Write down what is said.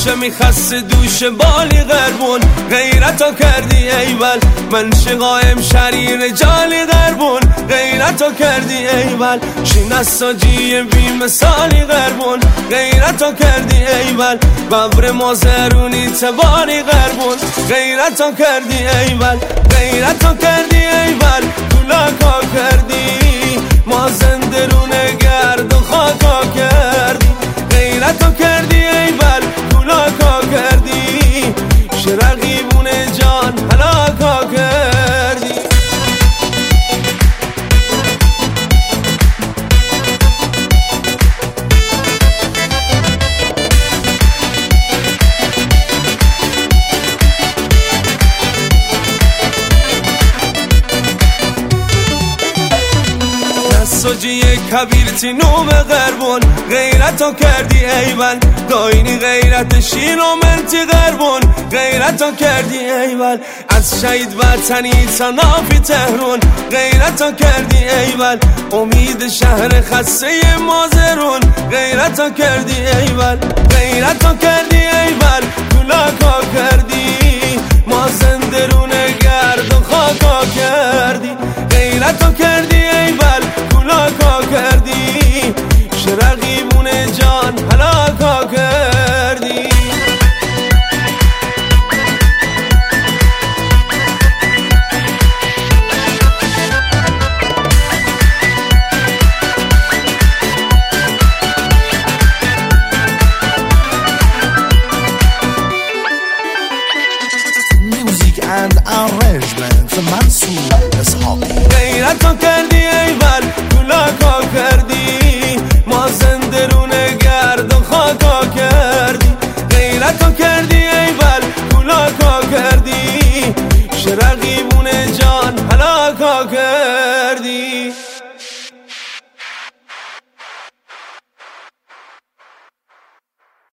چه میخسته دوش بالی غربون غیرتو کردی ایول من شقایم شریر جالی غربون غیرتو کردی ایول شینستاجی بی مثالی غربون غیرتو کردی ایول ببر مازرونی تباری غربون غیرتو کردی ایول غیرتو کردی ایول کلاکا کردی ما زندرون گرد و خاکا کردی غیرتو کردی ایول کلاکا کردی شرقیبون جان هلاکا کردی سوجی کبیرتی نوم غربون غیرتو کردی ایول داینی غیرت شین و منتی غربون غیرتو کردی ایول از شهید وطنی تا نافی تهرون غیرتو کردی ایول امید شهر خسته مازرون غیرتو کردی ایول غیرتو کردی ایول کلاکا کردی ما زندرون گرد و خاکا کردی غیرتو کردی ایول کلاکا کردی شرقیبون جان هلاکا کردی Music and arrangements Mansour Eshabi غیرتو